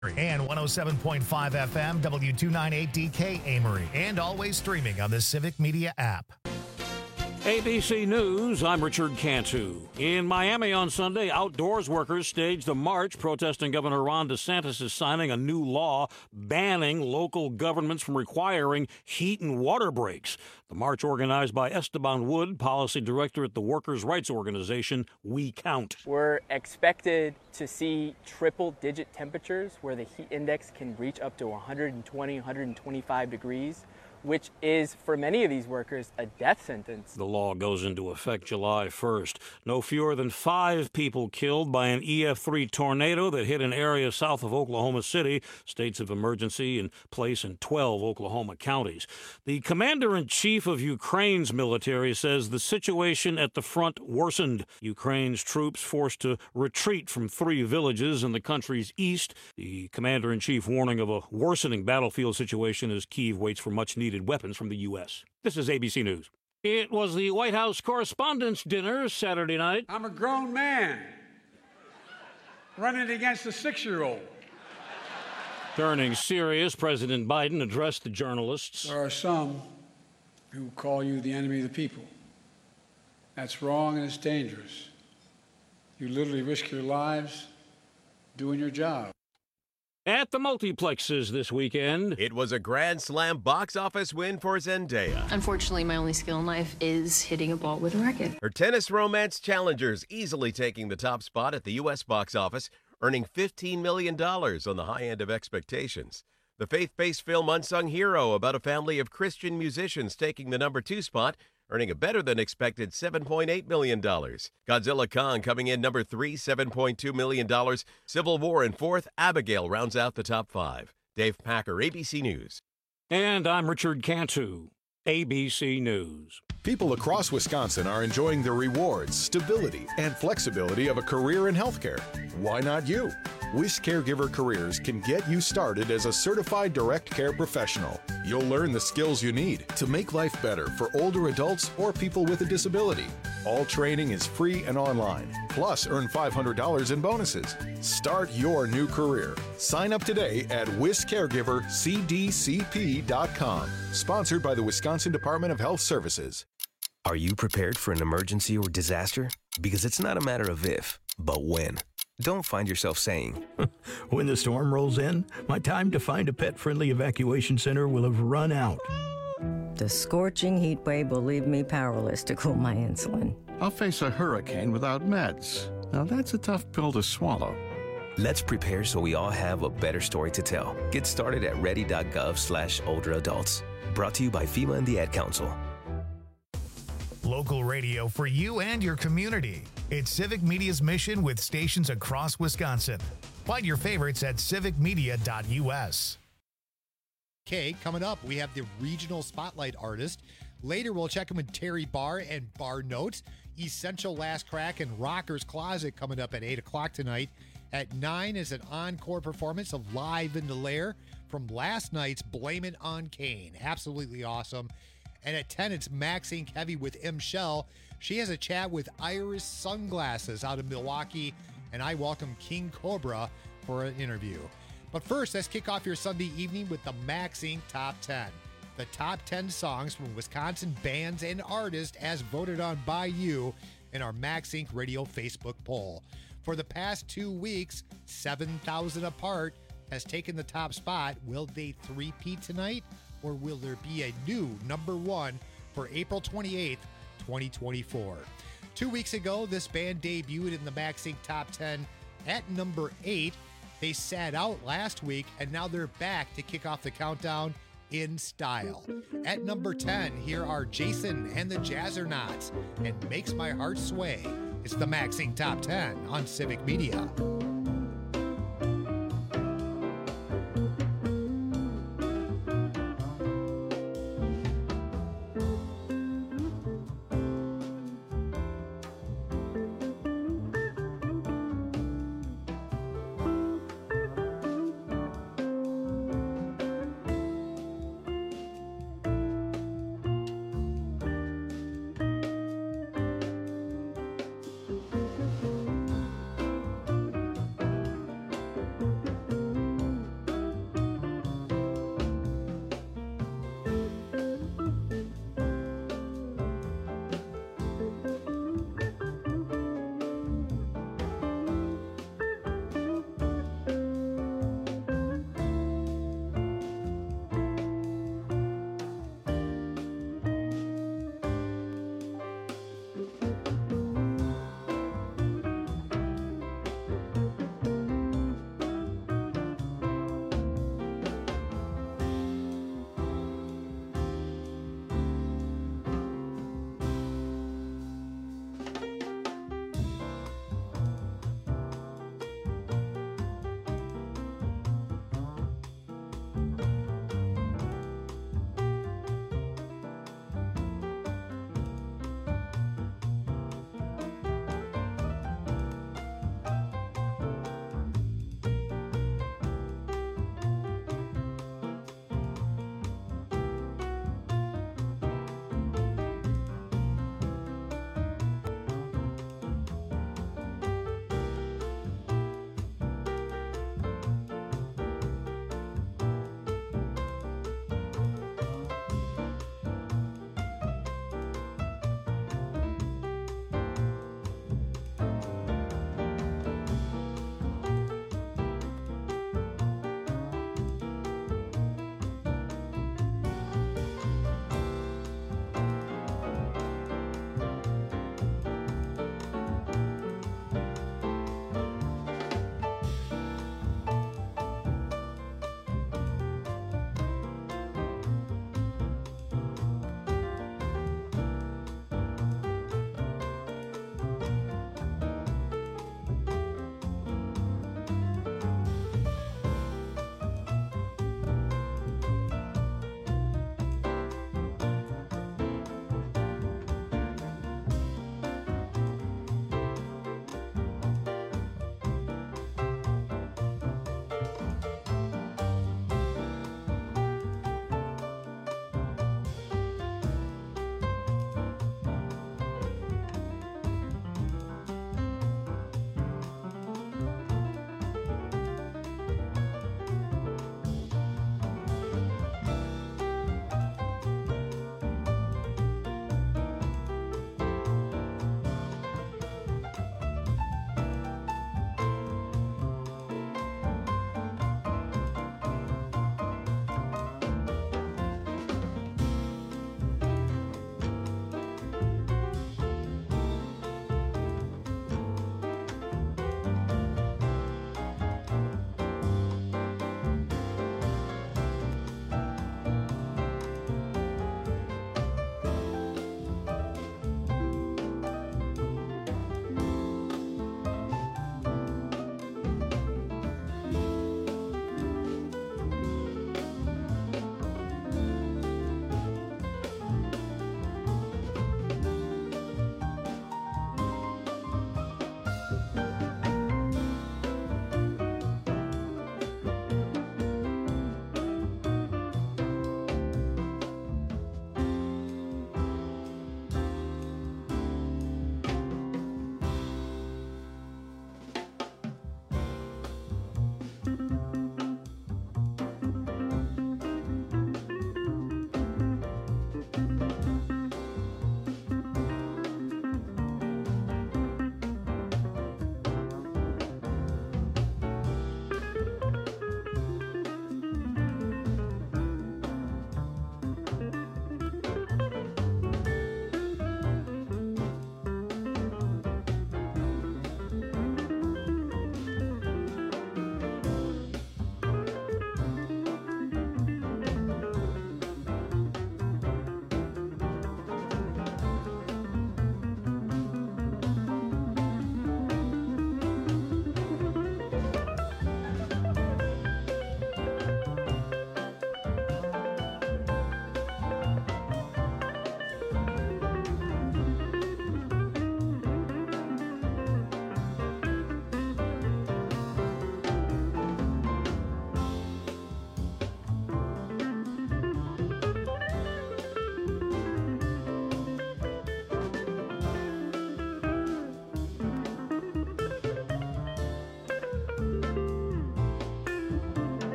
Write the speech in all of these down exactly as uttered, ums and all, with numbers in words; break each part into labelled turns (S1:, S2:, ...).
S1: And one oh seven point five F M, W two ninety-eight D K Amory, and always streaming on the Civic Media app.
S2: A B C News, I'm Richard Cantu. In Miami on Sunday, outdoors workers staged a march protesting Governor Ron DeSantis' signing a new law banning local governments from requiring heat and water breaks. The march, organized by Esteban Wood, policy director at the workers' rights organization We Count.
S3: We're expected to see triple-digit temperatures where the heat index can reach up to one hundred twenty, one hundred twenty-five degrees, which is, for many of these workers, a death sentence.
S2: The law goes into effect July first. No fewer than five people killed by an E F three tornado that hit an area south of Oklahoma City. States of emergency in place in twelve Oklahoma counties. The commander-in-chief of Ukraine's military says the situation at the front worsened. Ukraine's troops forced to retreat from three villages in the country's east. The commander-in-chief warning of a worsening battlefield situation as Kyiv waits for much-needed weapons from the U S. This is A B C News. It was the White House Correspondents' Dinner Saturday night.
S4: I'm a grown man running against a six-year-old.
S2: Turning serious, President Biden addressed the journalists.
S4: There are some who call you the enemy of the people. That's wrong and it's dangerous. You literally risk your lives doing your job.
S2: At the multiplexes this weekend,
S5: it was a Grand Slam box office win for Zendaya.
S6: Unfortunately, my only skill in life is hitting a ball with a racket.
S5: Her tennis romance challengers easily taking the top spot at the U S box office, earning fifteen million dollars on the high end of expectations. The faith-based film Unsung Hero, about a family of Christian musicians, taking the number two spot, earning a better-than-expected seven point eight million dollars. Godzilla Kong coming in number three, seven point two million dollars. Civil War in fourth. Abigail rounds out the top five. Dave Packer, A B C News.
S2: And I'm Richard Cantu, A B C News.
S7: People across Wisconsin are enjoying the rewards, stability, and flexibility of a career in healthcare. Why not you? Wish Caregiver Careers can get you started as a certified direct care professional. You'll learn the skills you need to make life better for older adults or people with a disability. All training is free and online. Plus, earn five hundred dollars in bonuses. Start your new career. Sign up today at wish caregiver c d c p dot com. Sponsored by the Wisconsin Department of Health Services.
S8: Are you prepared for an emergency or disaster? Because it's not a matter of if, but when. Don't find yourself saying,
S9: when the storm rolls in, my time to find a pet-friendly evacuation center will have run out.
S10: The scorching heat wave will leave me powerless to cool my insulin.
S11: I'll face a hurricane without meds. Now that's a tough pill to swallow.
S8: Let's prepare so we all have a better story to tell. Get started at ready.gov slash older adults. Brought to you by FEMA and the Ad Council.
S1: Local radio for you and your community. It's Civic Media's mission with stations across Wisconsin. Find your favorites at civic media dot u s.
S12: Okay, coming up, we have the regional spotlight artist. Later, we'll check in with Terry Barr and Bar Notes. Essential Last Crack and Rocker's Closet coming up at eight o'clock tonight. At nine is an encore performance of Live in the Lair from last night's Blame It on Kane. Absolutely awesome. And at ten, it's Max Incorporated. Heavy with M. Shell. She has a chat with Iris Sunglasses out of Milwaukee, and I welcome King Cobra for an interview. But first, let's kick off your Sunday evening with the Max Incorporated Top ten. The top ten songs from Wisconsin bands and artists as voted on by you in our Max Incorporated Radio Facebook poll. For the past two weeks, seven thousand Apart has taken the top spot. Will they three-peat tonight? Or will there be a new number one for April twenty-eighth, twenty twenty-four? Two weeks ago, this band debuted in the Max Incorporated Top ten at number eight. They sat out last week, and now they're back to kick off the countdown in style. At number ten, here are Jason and the Jazzernauts, and Makes My Heart Sway. It's the Max Incorporated Top ten on Civic Media.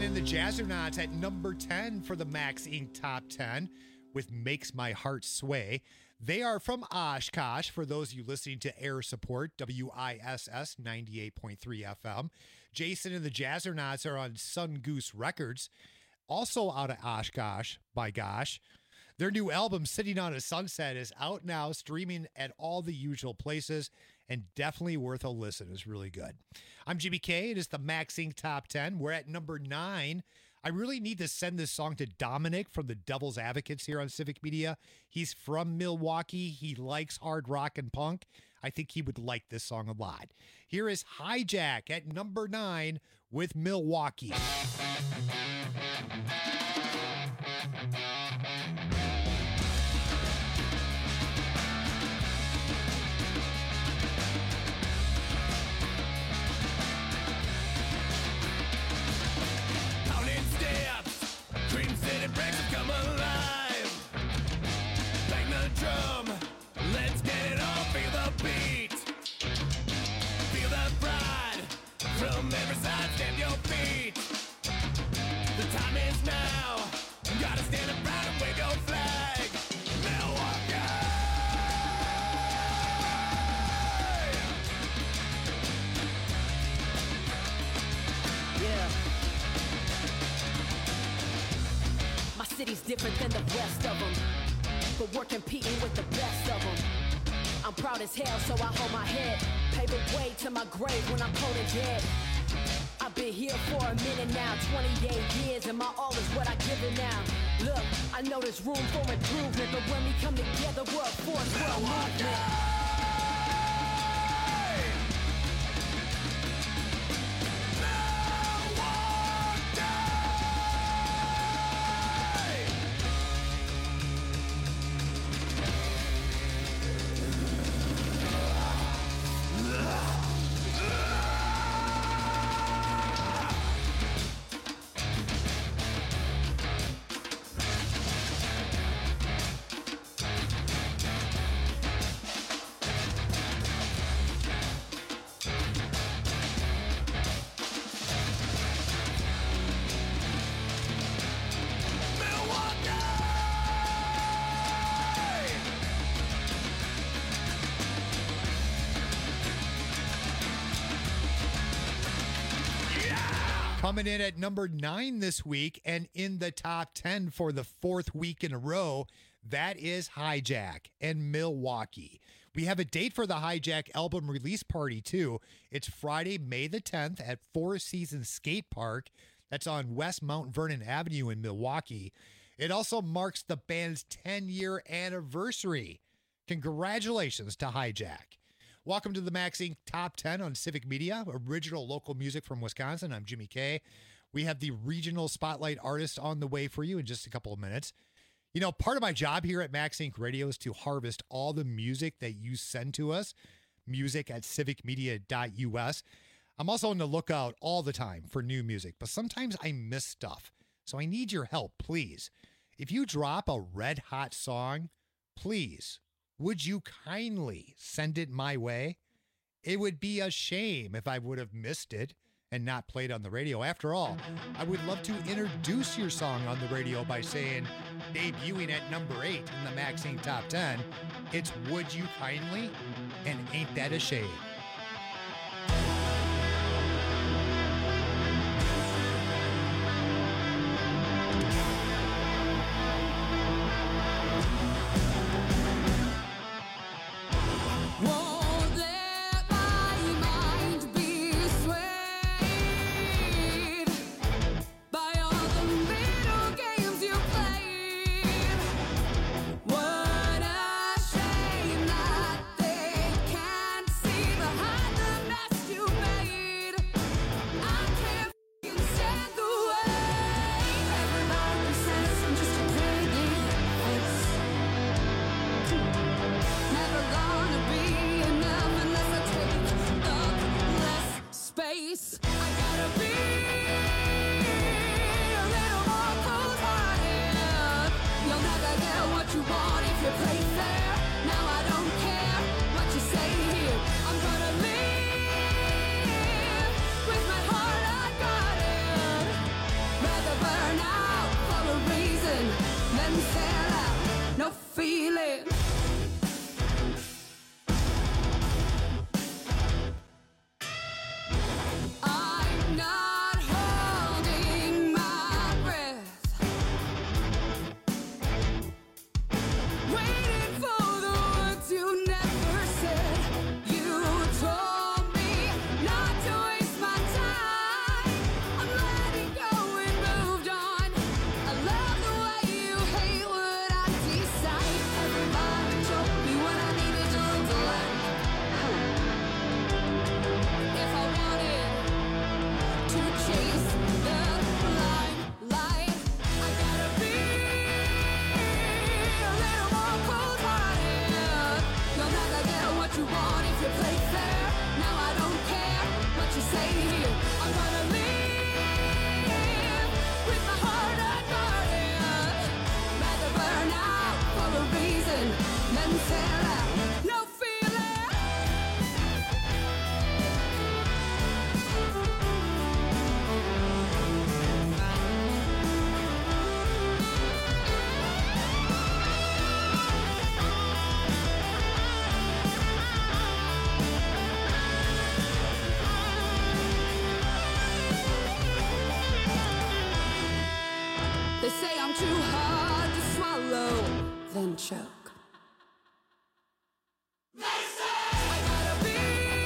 S12: and the Jazzernauts at number ten for the Max Incorporated Top ten with Makes My Heart Sway. They are from Oshkosh, for those of you listening to Air Support, W I S S ninety-eight point three F M. Jason and the Jazzernauts are on Sun Goose Records, also out of Oshkosh, by gosh. Their new album, Sitting on a Sunset, is out now, streaming at all the usual places, and definitely worth a listen. It's really good. I'm Jimmy K. It is the Max Incorporated Top ten. We're at number nine. I really need to send this song to Dominic from the Devil's Advocates here on Civic Media. He's from Milwaukee. He likes hard rock and punk. I think he would like this song a lot. Here is Hijack at number nine with Milwaukee.
S13: Breaks have come alive. Bang the drum, let's get it on. Feel the beat, feel the pride from every side. Stamp your feet. The time is now. You gotta stand up proud and wave your flag. Milwaukee.
S14: Yeah. My city's different than the rest of them, but we're competing with the best of them. I'm proud as hell, so I hold my head. Pave the way to my grave when I'm cold and dead. I've been here for a minute now, twenty-eight years, and my all is what I give it now. Look, I know there's room for improvement, but when we come together, we're a force, we're a movement.
S12: Coming in at number nine this week and in the top ten for the fourth week in a row, that is Hijack and Milwaukee. We have a date for the Hijack album release party, too. It's Friday, May the tenth at Four Seasons Skate Park. That's on West Mount Vernon Avenue in Milwaukee. It also marks the band's ten-year anniversary. Congratulations to Hijack. Welcome to the Max Incorporated Top ten on Civic Media, original local music from Wisconsin. I'm Jimmy K. We have the regional spotlight artist on the way for you in just a couple of minutes. You know, part of my job here at Max Incorporated Radio is to harvest all the music that you send to us, music at civic media dot U S. I'm also on the lookout all the time for new music, but sometimes I miss stuff. So I need your help, please. If you drop a red hot song, please, would you kindly send it my way? It would be a shame if I would have missed it and not played on the radio. After all, I would love to introduce your song on the radio by saying, debuting at number eight in the Max Incorporated Top ten, it's Would You Kindly? And ain't that a shame?
S15: feeling. I'm not holding my breath, waiting for the words you never said. You told me not to waste my time. I'm letting go and moved on. I love the way you hate what I decide. Everybody told me when I needed to look the line. If I wanted to chase the limelight, I gotta be a little more cold-hearted. You'll never get what you want if you play fair. Now I don't care what you say here. I'm gonna live with my heart unguarded. Rather burn out for a reason than sell out. No feeling. They say I'm too hard to swallow, then choke. I gotta be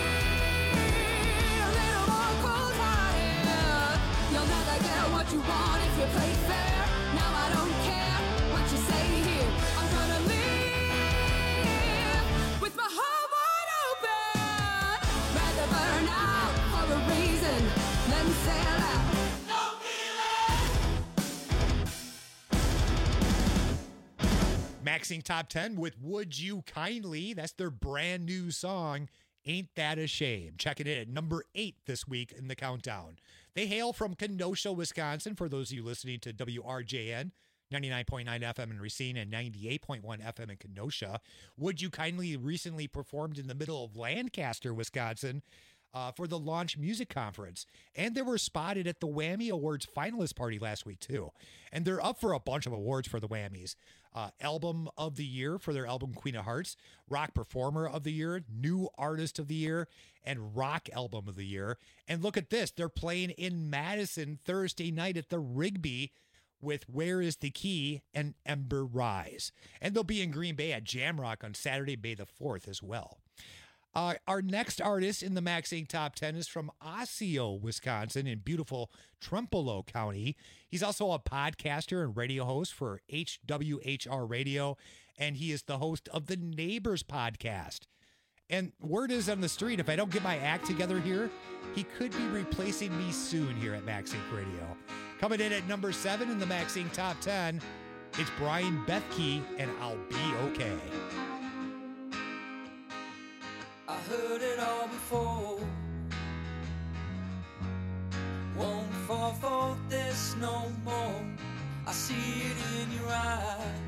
S15: a little more cold-hearted. You'll never get what you want if you play fair. Now I don't care what you say here. I'm gonna live with my heart wide open. Rather burn out for a reason than sell out.
S12: Maxing Top ten with Would You Kindly. That's their brand new song, Ain't That a Shame. Checking it at number eight this week in the countdown. They hail from Kenosha, Wisconsin, for those of you listening to W R J N, ninety-nine point nine F M in Racine and ninety-eight point one F M in Kenosha. Would You Kindly recently performed in the middle of Lancaster, Wisconsin, Uh, for the Launch Music Conference. And they were spotted at the Whammy Awards finalist party last week, too. And they're up for a bunch of awards for the Whammies. Uh, Album of the Year for their album Queen of Hearts, Rock Performer of the Year, New Artist of the Year, and Rock Album of the Year. And look at this. They're playing in Madison Thursday night at the Rigby with Where Is the Key and Ember Rise. And they'll be in Green Bay at Jamrock on Saturday, May the fourth as well. Uh, our next artist in the Maxing Top ten is from Osseo, Wisconsin, in beautiful Trempealeau County. He's also a podcaster and radio host for H W H R Radio, and he is the host of the Neighbors podcast. And word is on the street, if I don't get my act together here, he could be replacing me soon here at Maxing Radio. Coming in at number seven in the Maxing Top ten, it's Brian Bethke and I'll Be Okay.
S16: I heard it all before. Won't fall for this no more. I see it in your eyes.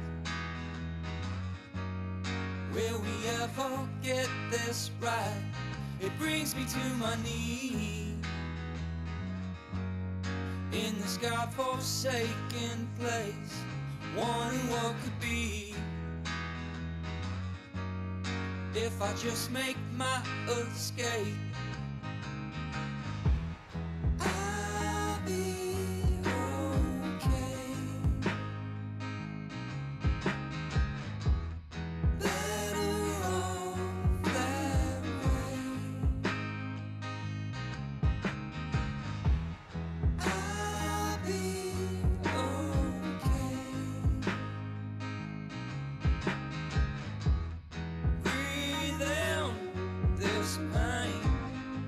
S16: Will we ever get this right? It brings me to my knees. In this godforsaken place, wondering what could be. If I just make my escape, I'll be okay. Better off that way. I'll be okay. Breathe in this pain.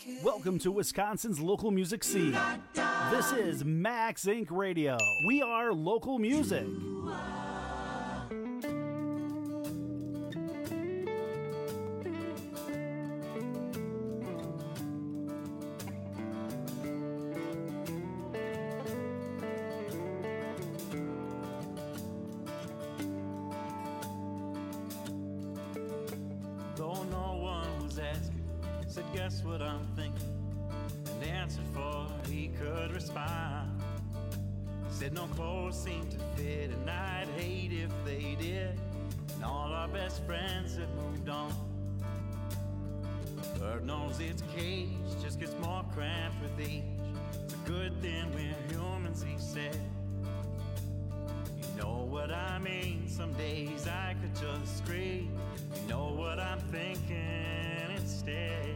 S17: Welcome to Wisconsin's local music scene. This is Max Incorporated. Radio. We are local music.
S18: Though no one was asking, said, guess what I'm thinking? And answered for he could respond. Said no clothes seem to fit, and I'd hate if they did. And all our best friends have moved on. Bird knows its cage just gets more cramped with age. It's a good thing we're humans, he said. You know what I mean? Some days I could just scream. You know what I'm thinking instead.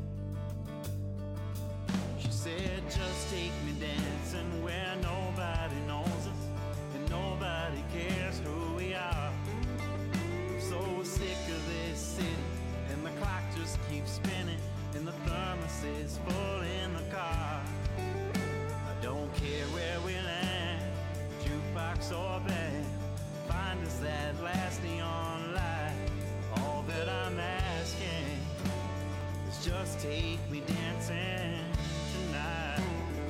S18: She said, just take me dancing where nobody knows us and nobody cares who we are. I'm so sick of this city, and the clock just keeps spinning, and the thermos is full in the car. I don't care where we land, jukebox or band, find us that last neon light. All that I'm asking is just take me dancing tonight.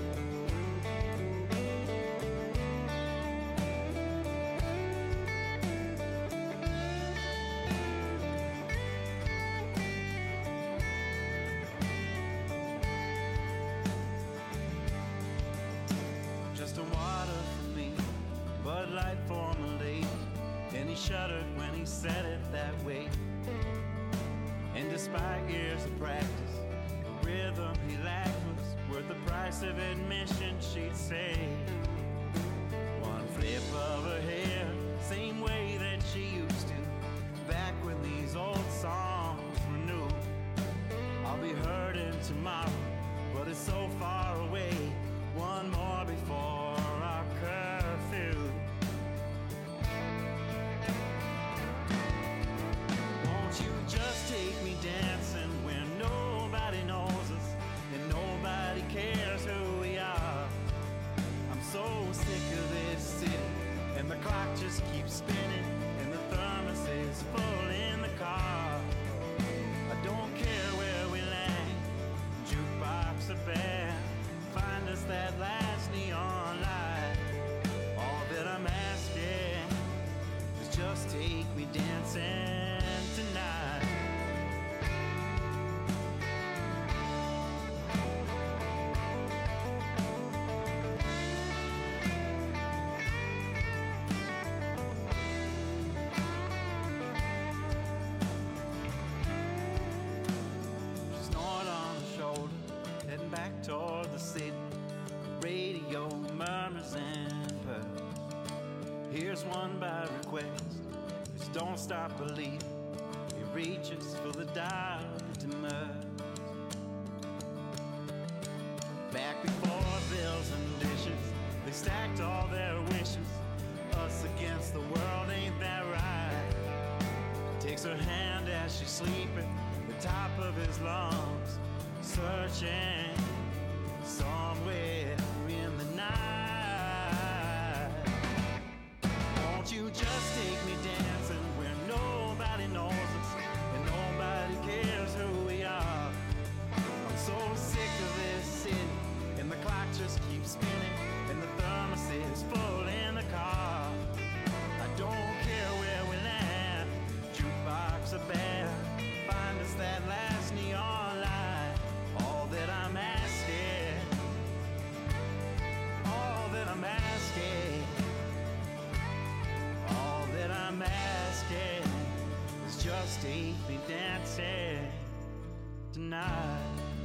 S18: Just a water for me, Bud Light for my lady. And he shuddered when he said it that way. And despite years of practice, the rhythm he lacked was worth the price of admission, she'd say. One flip of her hair, same way that she used to, back when these old songs were new. I'll be hurting tomorrow, but it's so far away. One more before our curfew. Won't you just take me dancing where nobody knows us and nobody cares who we are? I'm so sick of this city, and the clock just keeps spinning, and the thermos is full in the car. I don't care where we land, jukebox or band, find us that last neon light. All that I'm asking is just take me dancing tonight. She snored on the shoulder, heading back toward the city. The radio murmurs and purrs. Here's one by request. Just don't stop believing. He reaches for the dial to merge. Back before bills and dishes, they stacked all their wishes. Us against the world, ain't that right? Takes her hand as she's sleeping, the top of his lungs, searching somewhere in the night. Won't you just take me dancing where nobody knows us and nobody cares who we are? I'm so sick of this city, and the clock just keeps spinning, and the thermos is full in the car. I don't care where we land, jukebox or band, find us that last neon light. All that I'm asking, all that I'm asking, all that I'm asking is just take me dancing tonight.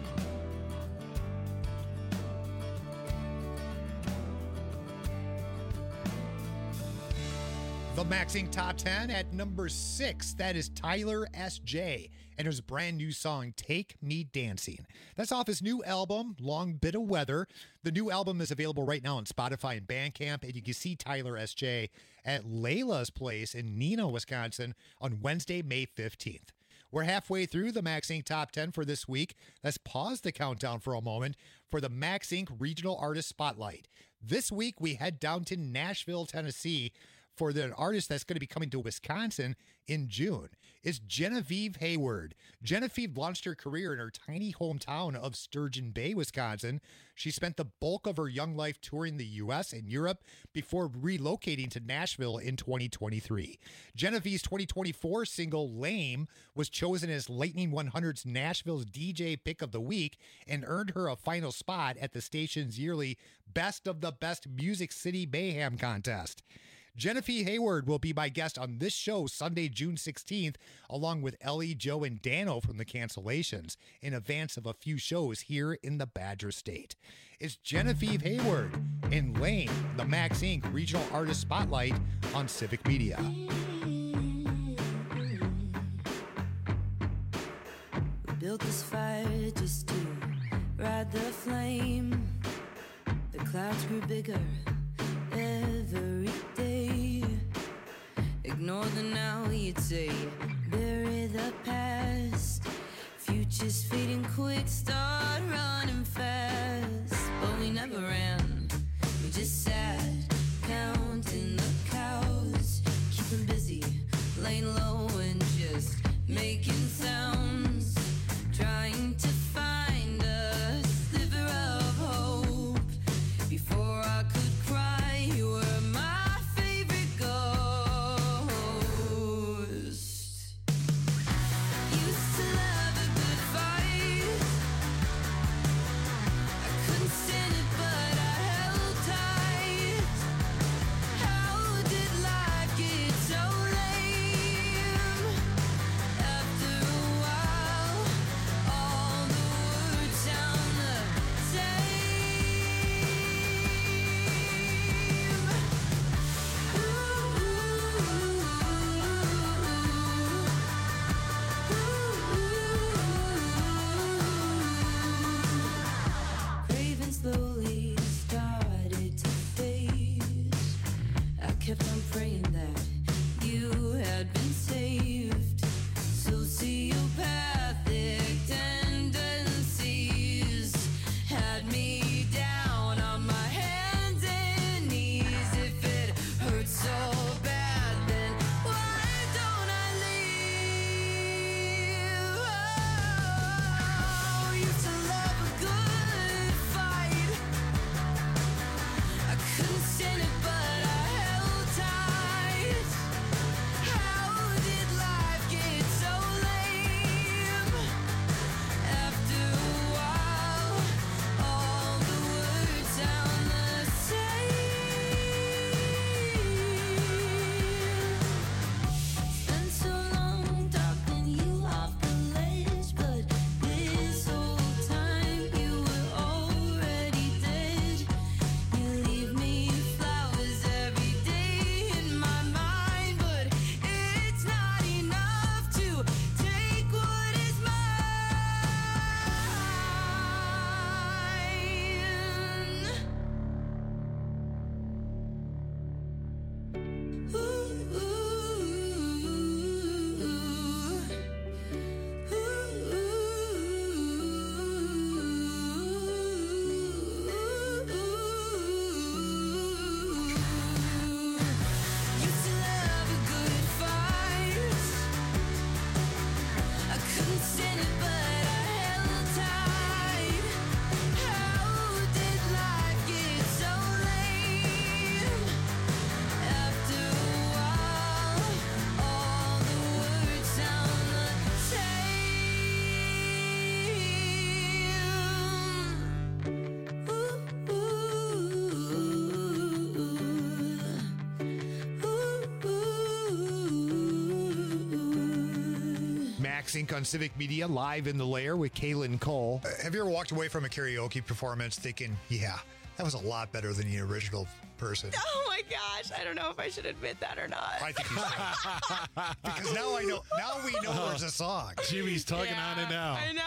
S12: The Maxing Top ten at number six. That is Tyler S J and his brand new song, Take Me Dancing. That's off his new album, Long Bit of Weather. The new album is available right now on Spotify and Bandcamp, and you can see Tyler S J at Layla's Place in Neenah, Wisconsin on Wednesday, May fifteenth. We're halfway through the Max Incorporated Top ten for this week. Let's pause the countdown for a moment for the Max Incorporated Regional Artist Spotlight. This week, we head down to Nashville, Tennessee for the artist that's going to be coming to Wisconsin in June. It's Genevieve Hayward. Genevieve launched her career in her tiny hometown of Sturgeon Bay, Wisconsin. She spent the bulk of her young life touring the U S and Europe before relocating to Nashville in twenty twenty-three. Genevieve's twenty twenty-four single, Lame, was chosen as Lightning one hundred's Nashville's D J Pick of the Week and earned her a final spot at the station's yearly Best of the Best Music City Mayhem contest. Genevieve Hayward will be my guest on this show Sunday, June sixteenth, along with Ellie, Joe, and Dano from the Cancellations, in advance of a few shows here in the Badger State. It's Genevieve Hayward and Lane, the Max Incorporated Regional Artist Spotlight on Civic Media.
S15: We built this fire just to ride the flame. The clouds grew bigger every day. Ignore the now, you'd say. Bury the past. Future's fading quick, start running fast. But we never ran, we just sat, counting the cows. Keeping busy, laying low and just making sounds. Trying to find a sliver of hope. Before I could cry, you were my favorite ghost. Used to love a good fight. I couldn't stand it, but I held tight. How did life get so lame? After a while, all the words sound the Craving slowly started to fade. I kept on praying that you had been saved. Sociopathic tendencies had me down on my hands and knees. If it hurts so bad, then why don't I leave? Oh, used to love a good fight. I couldn't stand it, but I held tight. How did life get so lame? After a while, all the words sound the same. Spent so long talking you off the ledge, but this whole time you were already dead. You leave me flowers every day in my mind, but it's not enough to take what is mine. Used to love a good fight. I couldn't stand it, but I held tight. How did life get so lame? After a while, all the words sound the
S12: Max Incorporated on Civic Media, live in the lair with Kaylin Cole.
S19: Uh, have you ever walked away from a karaoke performance thinking, yeah, that was a lot better than the original person?
S20: Oh my gosh, I don't know if I should admit that or not.
S19: I think you should. Because now I know, now we know there's a song.
S11: Jimmy's tugging
S20: Yeah,
S11: on it now.
S20: I know.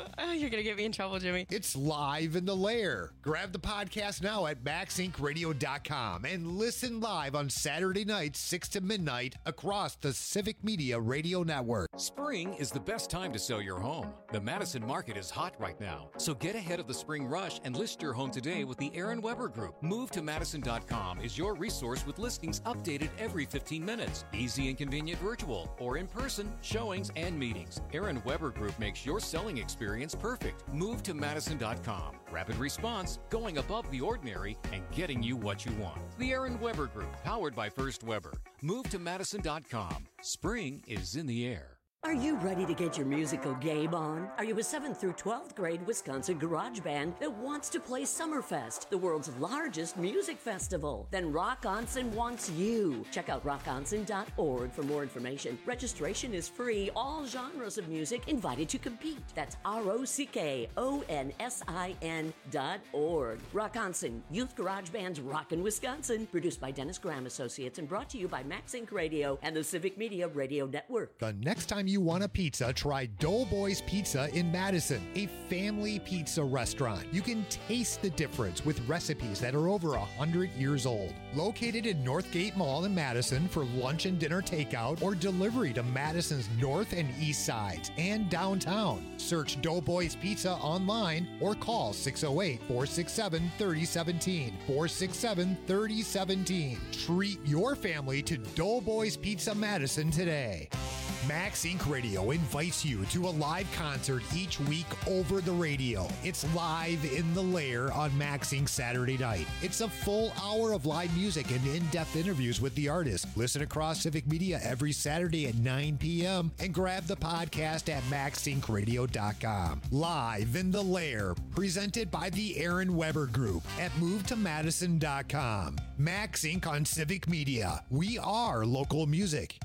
S20: Oh, you're going to get me in trouble, Jimmy.
S12: It's Live in the Lair. Grab the podcast now at max inc radio dot com and listen live on Saturday nights, six to midnight, across the Civic Media Radio Network.
S21: Spring is the best time to sell your home. The Madison market is hot right now, so get ahead of the spring rush and list your home today with the Aaron Weber Group. move to madison dot com is your resource with listings updated every fifteen minutes. Easy and convenient virtual or in person showings and meetings. Aaron Weber Group makes your selling experience perfect. move to madison dot com. Rapid response, going above the ordinary, and getting you what you want. The Aaron Weber Group, powered by First Weber. move to madison dot com. Spring is in the air.
S22: Are you ready to get your musical game on? Are you a seventh through twelfth grade Wisconsin garage band that wants to play Summerfest, the world's largest music festival? Then Rock Onsen wants you. Check out rock onsen dot org for more information. Registration is free. All genres of music invited to compete. That's R O C K O N S I N dot org. Rock Onsen, Youth Garage Band's Rockin' Wisconsin. Produced by Dennis Graham Associates and brought to you by Max Inc Radio and the Civic Media Radio Network.
S12: The next time you want a pizza, try Doughboys Pizza in Madison, a family pizza restaurant. You can taste the difference with recipes that are over one hundred years old. Located in Northgate Mall in Madison for lunch and dinner takeout or delivery to Madison's north and east sides and downtown. Search Doughboys Pizza online or call six oh eight, four six seven, three oh one seven, four six seven, three oh one seven. Treat your family to Doughboys Pizza Madison today. Max Inc Radio invites you to a live concert each week over the radio. It's Live in the Lair on Max Inc Saturday night. It's a full hour of live music and in-depth interviews with the artist. Listen across Civic Media every Saturday at nine p.m. and grab the podcast at max inc radio dot com. Live in the Lair, presented by the Aaron Weber Group at move to madison dot com. Max Inc on Civic Media. We are local music.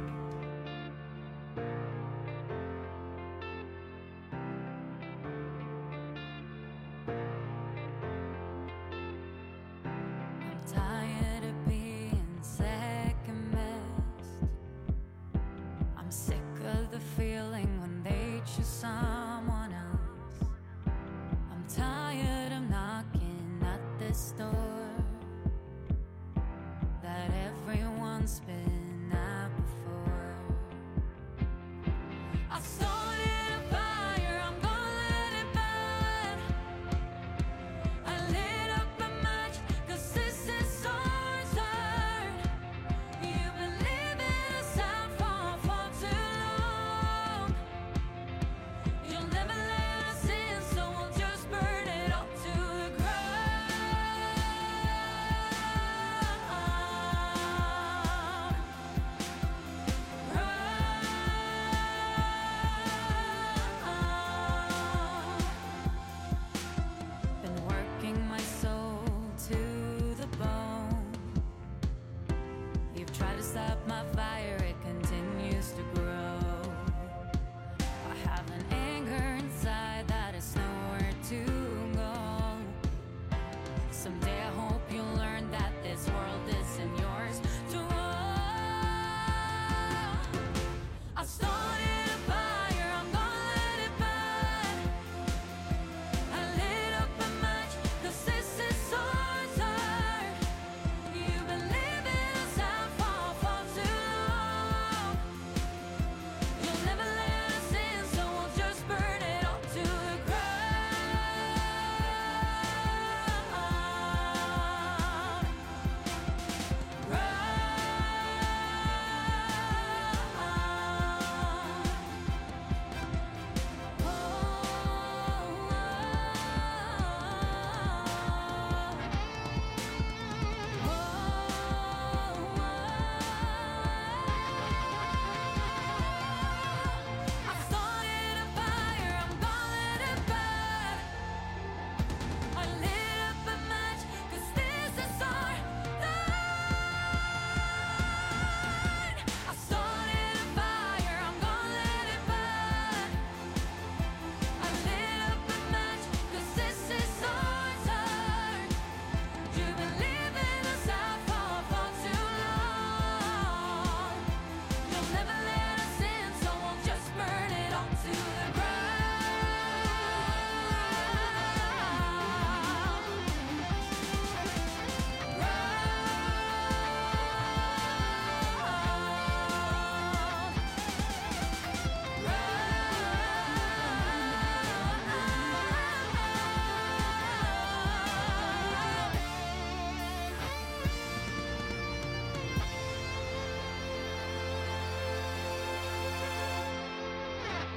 S15: Tired of being second best. I'm sick of the feeling when they choose someone else. I'm tired of knocking at this door that everyone's been at before. I started a fire, I'm gonna let it burn. I lit up a match, 'cause this is so absurd. You've been living us out for far too long. You'll never let us in, so we'll just burn it all to the ground.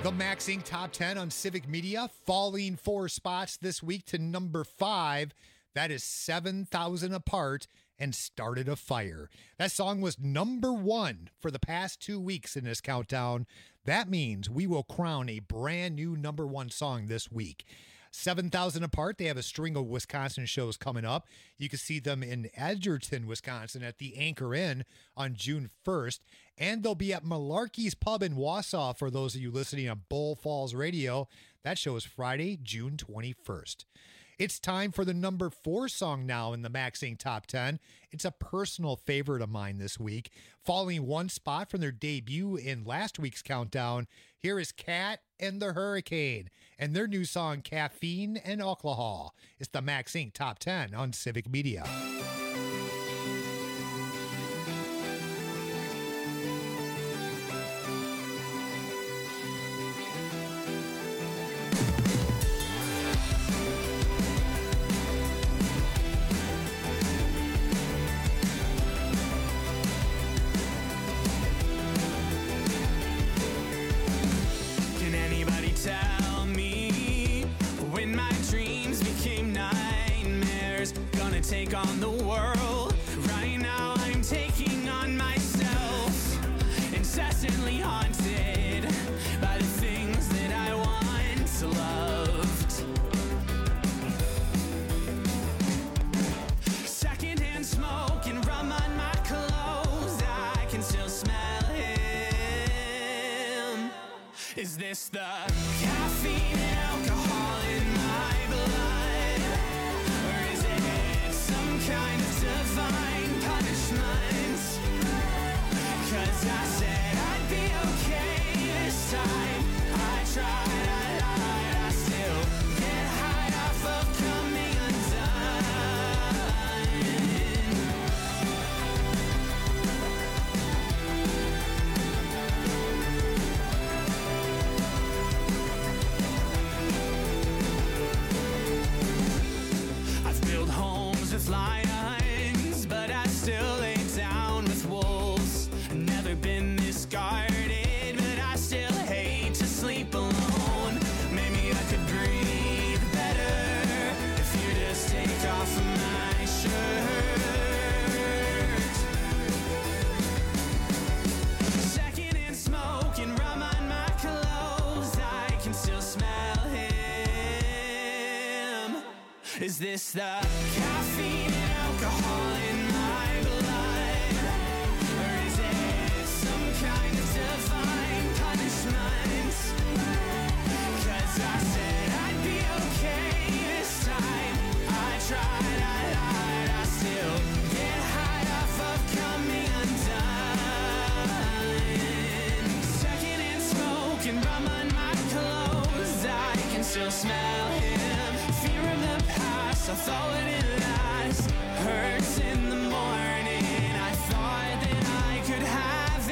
S12: The Max Inc Top ten on Civic Media, falling four spots this week to number five. That is seven thousand Apart and Started a Fire. That song was number one for the past two weeks in this countdown. That means we will crown a brand new number one song this week. seven thousand Apart, they have a string of Wisconsin shows coming up. You can see them in Edgerton, Wisconsin at the Anchor Inn on June first. And they'll be at Malarkey's Pub in Wausau for those of you listening on Bull Falls Radio. That show is Friday, June twenty-first. It's time for the number four song now in the Max Inc Top ten. It's a personal favorite of mine this week. Falling one spot from their debut in last week's countdown, here is Cat and the Hurricane and their new song, Caffeine and Alcohol. It's the Max Inc Top ten on Civic Media.
S13: Tell me when my dreams became nightmares, gonna take on the world. Right now I'm taking on myself, incessantly haunted by the things that I once loved. Secondhand smoke and rum on my clothes, I can still smell him. Is this the caffeine and alcohol in my blood? Or is it some kind of divine punishment? 'Cause I said I'd be okay this time. I tried, I lied, I still get high off of coming with lions, but I still lay down with wolves. Never been this guarded, but I still hate to sleep alone. Maybe I could breathe better if you just take off my shirt. Secondhand smoke and rum on my clothes, I can still smell him. Is this the caffeine and alcohol in my blood? Or is it some kind of divine punishment? 'Cause I said I'd be okay this time. I tried, I lied, I still get high off of coming undone. Secondhand smoke and rum on my clothes, I can still smell him. Fear of the past, I thought it last. Hurts in the morning, I thought that I could have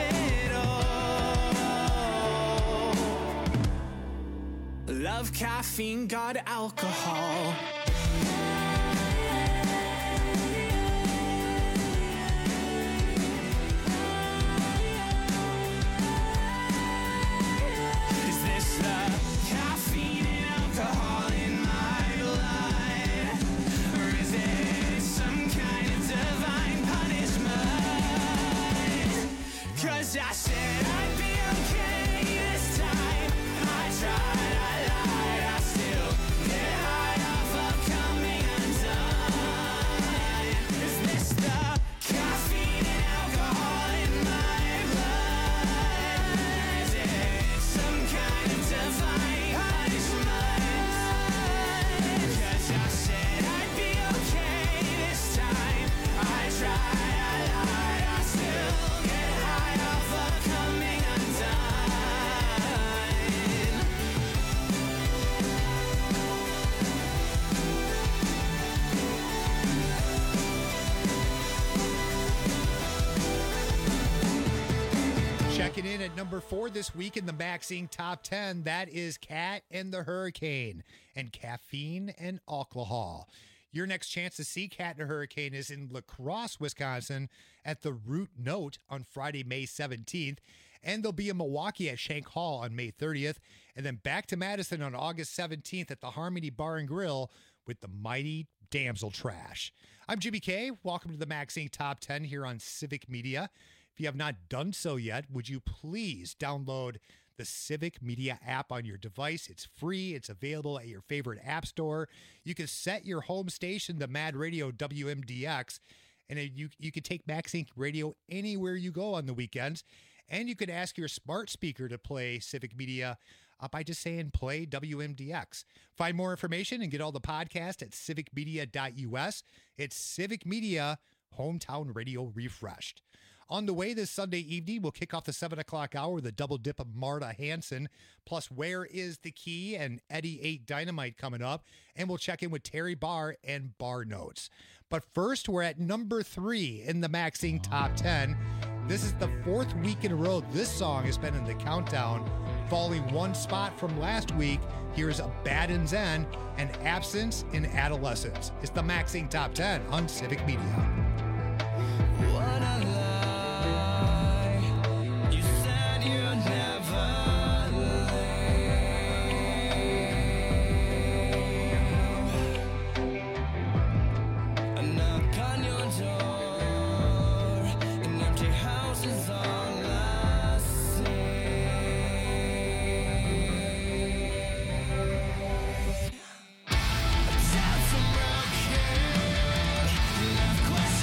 S13: it all. Love caffeine, got alcohol. Is this the caffeine and alcohol in my blood? Or is it some kind of divine punishment? 'Cause I said I'd be okay this time. I tried, I lied, I still get high off of coming undone. Is this the caffeine and alcohol in my blood? Is it some kind of divine punishment? 'Cause I said I'd be okay this time. I tried, I lied, I still get high off of coming undone.
S12: Checking in at number four this week in the Max Inc Top ten, that is Cat and the Hurricane and Caffeine and Alcohol. Your next chance to see Cat and the Hurricane is in La Crosse, Wisconsin at the Root Note on Friday, May seventeenth. And they'll be in Milwaukee at Shank Hall on May thirtieth. And then back to Madison on August seventeenth at the Harmony Bar and Grill with the mighty Damsel Trash. I'm Jimmy K. Welcome to the Max Inc Top ten here on Civic Media. If you have not done so yet, would you please download the Civic Media app on your device? It's free. It's available at your favorite app store. You can set your home station to Mad Radio W M D X, and you, you can take Max Inc Radio anywhere you go on the weekends. And you can ask your smart speaker to play Civic Media uh, by just saying play W M D X. Find more information and get all the podcasts at civic media dot U S. It's Civic Media, hometown radio refreshed. On the way this Sunday evening, we'll kick off the seven o'clock hour with a double dip of Marta Hanson, plus Where is the Key and Eddie eight Dynamite coming up, and we'll check in with Terry Barr and Bar Notes. But first, we're at number three in the Max Inc Top ten. This is the fourth week in a row this song has been in the countdown, falling one spot from last week. Here's Abaddon's End and Absence in Adolescence. It's the Max Inc Top ten on Civic Media.
S13: Question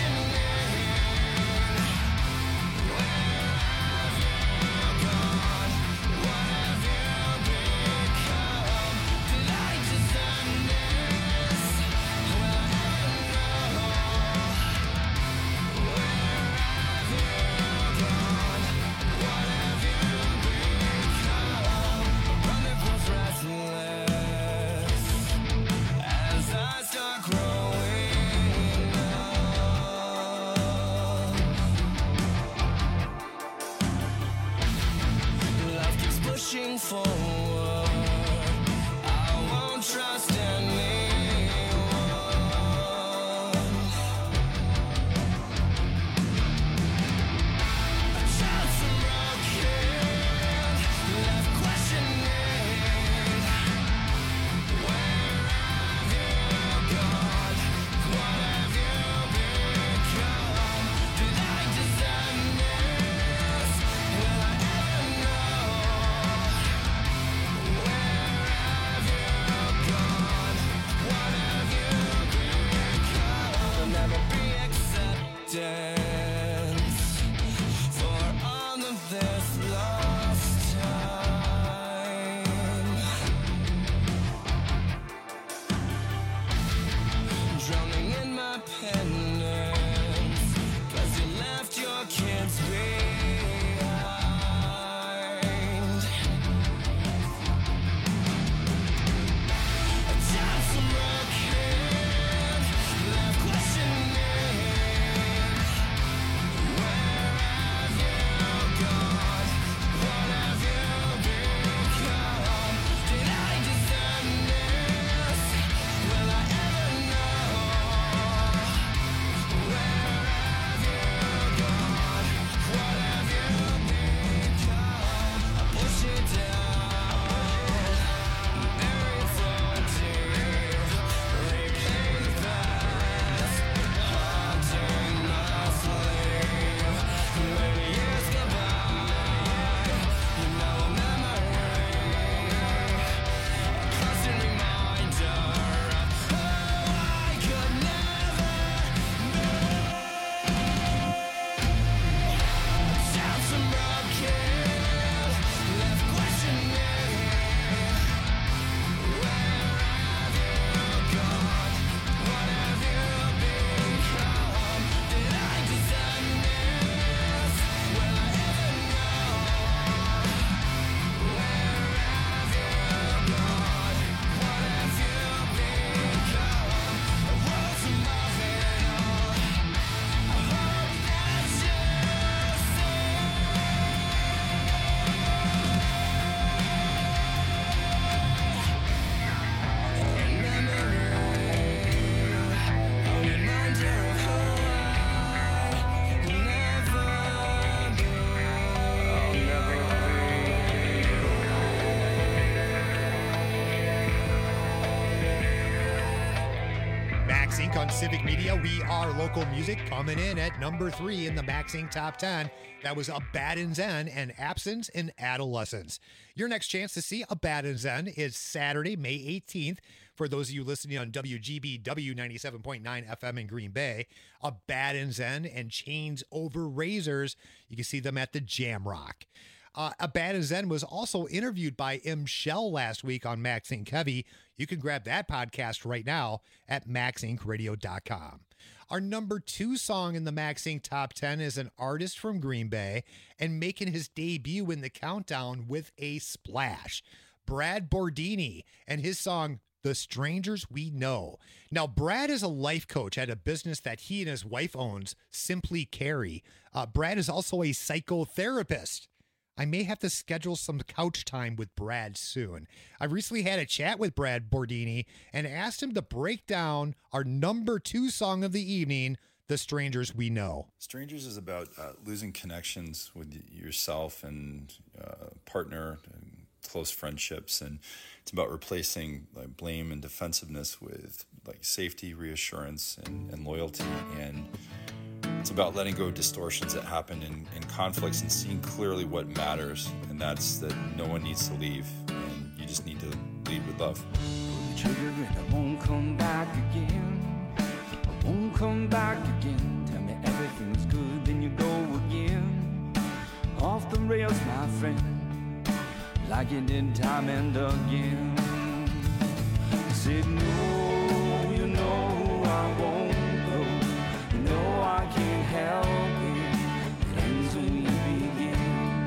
S12: Max Inc on Civic Media. We are local music, coming in at number three in the Max Inc Top ten. That was A Bad and Zen and Absence in Adolescence. Your next chance to see A Bad and Zen is Saturday, May eighteenth. For those of you listening on W G B W ninety-seven point nine F M in Green Bay, A Bad and Zen and Chains Over Razors. You can see them at the Jam Rock. Uh, A Bad and Zen was also interviewed by M. Shell last week on Max Inc Heavy. You can grab that podcast right now at max inc radio dot com. Our number two song in the Max Inc Top ten is an artist from Green Bay and making his debut in the countdown with a splash. Brad Bordini and his song, The Strangers We Know. Now, Brad is a life coach at a business that he and his wife owns, Simply Carry. Uh, Brad is also a psychotherapist. I may have to schedule some couch time with Brad soon. I recently had a chat with Brad Bordini and asked him to break down our number two song of the evening, The Strangers We Know.
S3: Strangers is about uh, losing connections with yourself and uh, partner and close friendships, and it's about replacing like blame and defensiveness with like safety, reassurance, and, and loyalty. And it's about letting go of distortions that happen in, in conflicts and seeing clearly what matters, and that's that no one needs to leave, and you just need to lead with love.
S16: Pull the trigger and I won't come back again. I won't come back again. Tell me everything's good, then you go again. Off the rails, my friend, like you did time and again. I said no, you know I won't go. You know I can't help it. It ends when we begin.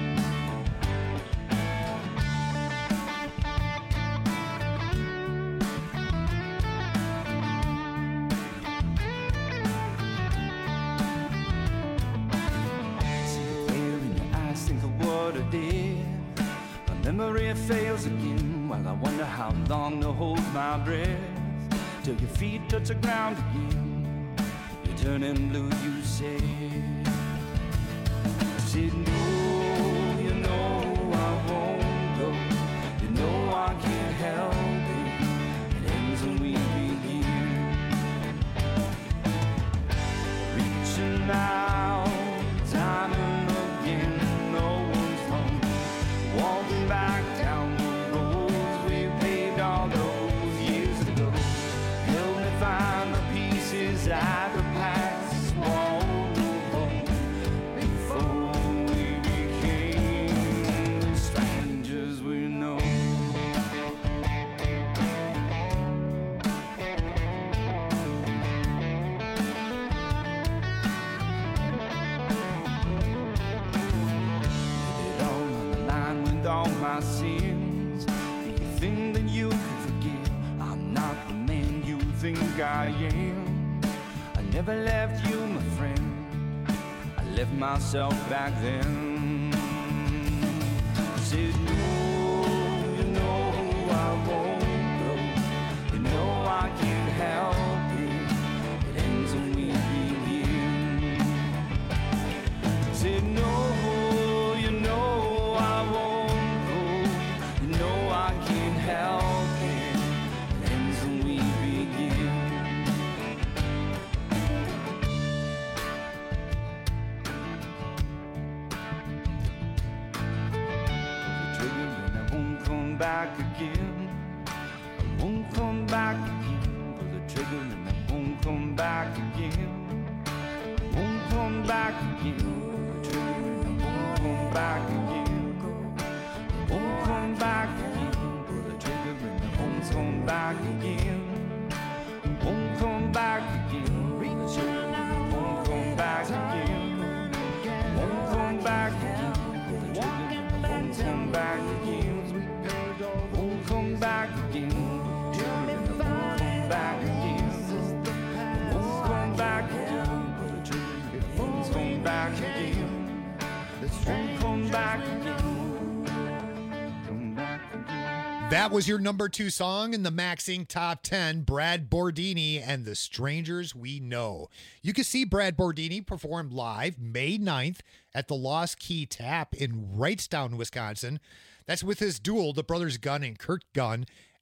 S16: See the glare in your eyes, think of what I did. My memory fails again, while I wonder how long to hold my breath. Till your feet touch the ground again, you're turning blue, you say. I said no, you know I won't go. You know I can't help it. It ends when we begin. Reaching out, time and again, no one's home. Walking back down the roads we paved all those years ago. Help me find the pieces I could pass, won't go before we became the strangers we know. Did it all on the line with all my sins. Do you think that you can forgive? I'm not the man you think I am. I never left you, my friend. I left myself back then. I said no, you know I won't go. You know I can't help it. It ends when we begin. I said no, you know I won't go. You know I can't help it. It ends when we begin. The trigger and I won't come back again. I won't come back again. Pull the trigger and I won't come back again. I won't come back again. Pull the trigger and I won't come back again. I won't come back again. Pull the trigger and I won't come back again. I won't come back again. Pull the trigger and I won't come back again. I won't come back again. Pull the trigger and I won't come back again. I won't come back again. Pull the trigger and I won't come back again. I won't come back again. Pull the trigger and I won't come back again. Won't come back again. Come back again.
S12: That was your number two song in the Max Inc Top ten, Brad Bordini and The Strangers We Know. You can see Brad Bordini perform live May ninth at the Lost Key Tap in Wrightstown, Wisconsin. That's with his duo, the brothers Gunn and Kurt Gunn,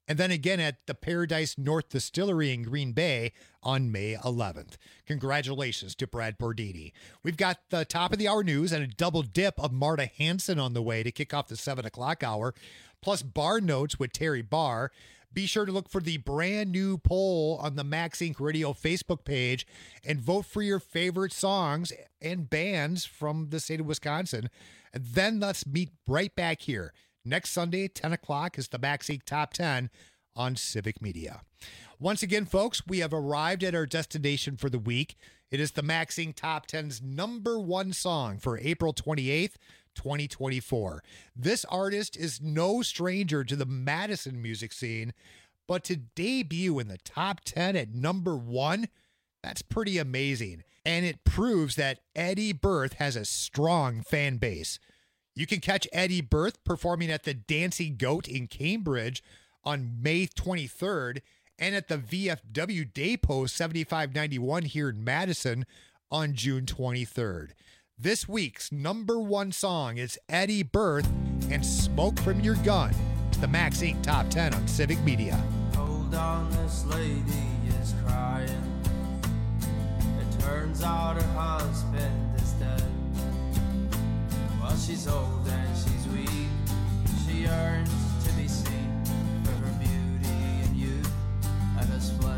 S12: and then again at the Paradise North Distillery in Green Bay on May eleventh. Congratulations to Brad Bordini. We've got the top of the hour news and a double dip of Marta Hanson on the way to kick off the seven o'clock hour, plus Bar Notes with Terry Barr. Be sure to look for the brand new poll on the Max Inc Radio Facebook page and vote for your favorite songs and bands from the state of Wisconsin. And then let's meet right back here next Sunday, ten o'clock, is the Max Inc Top ten on Civic Media. Once again, folks, we have arrived at our destination for the week. It is the Max Inc Top ten's number one song for April twenty-eighth, twenty twenty-four. This artist is no stranger to the Madison music scene, but to debut in the top ten at number one, that's pretty amazing. And it proves that Eddie Berth has a strong fan base. You can catch Eddie Berth performing at the Dancing Goat in Cambridge on May twenty-third and at the V F W Depot seventy-five ninety-one here in Madison on June twenty-third. This week's number one song is Eddie Berth and Smoke From Your Gun. It's the Max Inc Top ten on Civic Media.
S4: Hold on, this lady is crying. It turns out her husband is dead. Well, she's old and she's weak. She yearns to be seen for her beauty and youth that has fled.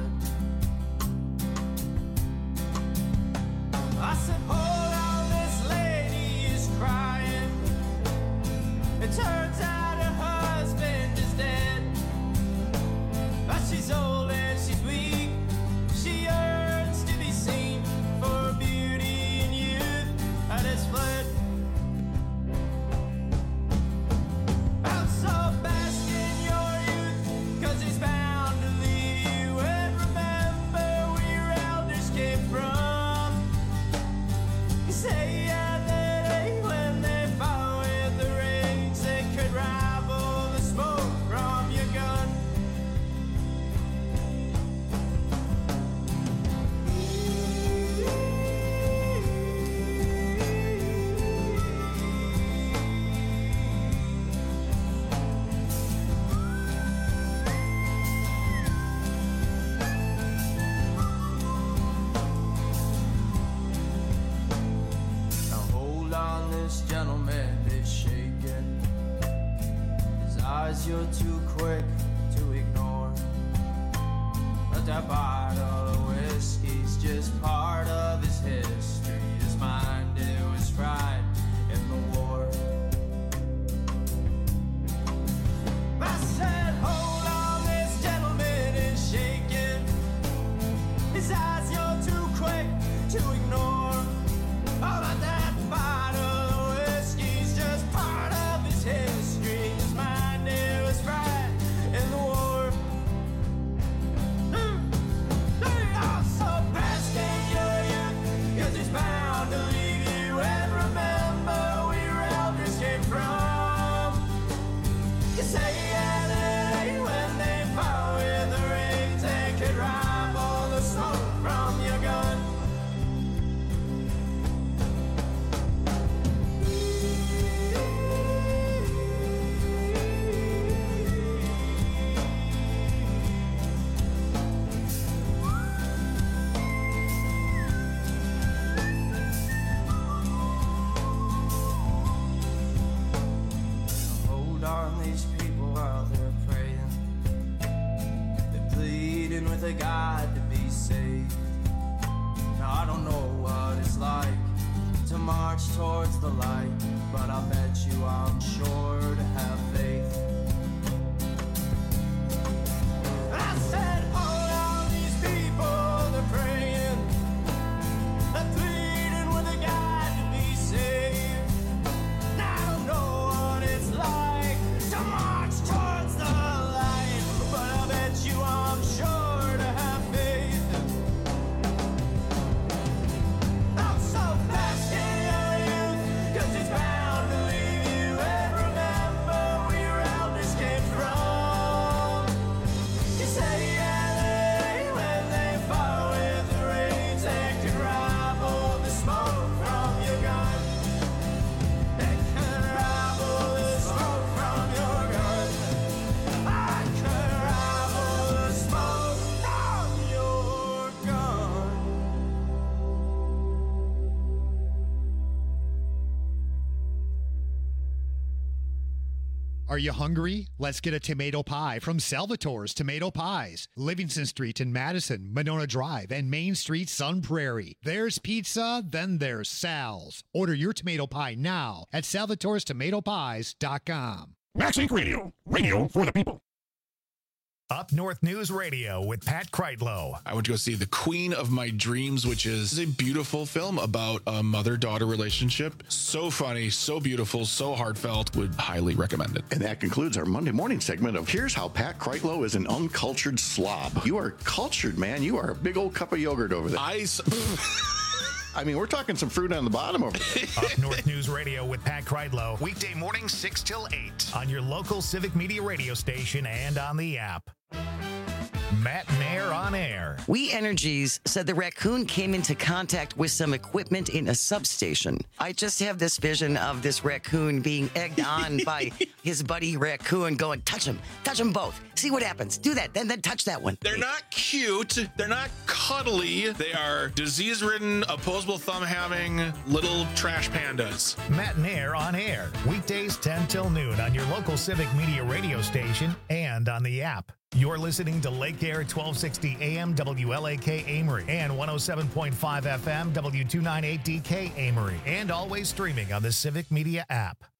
S4: I said, hold on, this lady is crying. It turns out her husband is dead. But she's old and she's weak. She yearns to be seen for her beauty and youth that has fled. I'm so bask in your youth, 'cause he's bound to leave you. And remember where your elders came from. You say yeah, that ain't when they fought with the rage. They could rival the smoke from your gun. Now hold on, this gentleman is shaking. His eyes you're too quick to ignore. But that bottle of whiskey's just part of his history. His mind, it was fried in the war. I said, hold on, this gentleman is shaking. His eyes you're too quick to ignore. Oh, but that bottle of whiskey's just part of his history. His mind, it was fried in the war. I'm so past in your youth, 'cause he's bound to leave you. And remember where your elders came from. You say yeah, that ain't when they fought with the rings. They could rival the smoke from your gun. Hold on, these people while they're praying. They're pleading with a God to be saved. Now I don't know what it's like to march towards the light, but I bet you I'm sure to have faith. I said, hold on, these people, they're praying. They're pleading with a God to be saved. Now I don't know what it's like to march towards the light, but I bet you I'm sure to have faith. I'm so past in your youth, 'cause it's bound to leave you. And remember
S12: Are you hungry? Let's get a tomato pie from Salvatore's Tomato Pies. Livingston Street in Madison, Monona Drive, and Main Street, Sun Prairie. There's pizza, then there's Sal's. Order your tomato pie now at salvatores tomato pies dot com.
S1: Max Inc Radio. Radio for the people. Up North News Radio with Pat Kreitlow.
S5: I went to go see The Queen of My Dreams, which is a beautiful film about a mother-daughter relationship. So funny, so beautiful, so heartfelt. Would highly recommend it.
S11: And that concludes our Monday morning segment of Here's How Pat Kreitlow is an Uncultured Slob. You are cultured, man. You are a big old cup of yogurt over there.
S5: I...
S11: I mean, we're talking some fruit on the bottom over there.
S1: Up North News Radio with Pat Kreitlow. Weekday morning six till eight on your local Civic Media radio station and on the app. Matt Nair on air.
S6: We Energies said the raccoon came into contact with some equipment in a substation. I just have this vision of this raccoon being egged on by his buddy raccoon going, touch him, touch them both. See what happens. Do that, then then touch that one.
S5: They're not cute. They're not cuddly. They are disease-ridden, opposable thumb-having little trash pandas.
S1: Matt Nair on air. Weekdays ten till noon on your local Civic Media radio station and on the app. You're listening to Lake Air twelve sixty A M W L A K Amory and one oh seven point five F M W two ninety-eight D K Amory, and always streaming on the Civic Media app.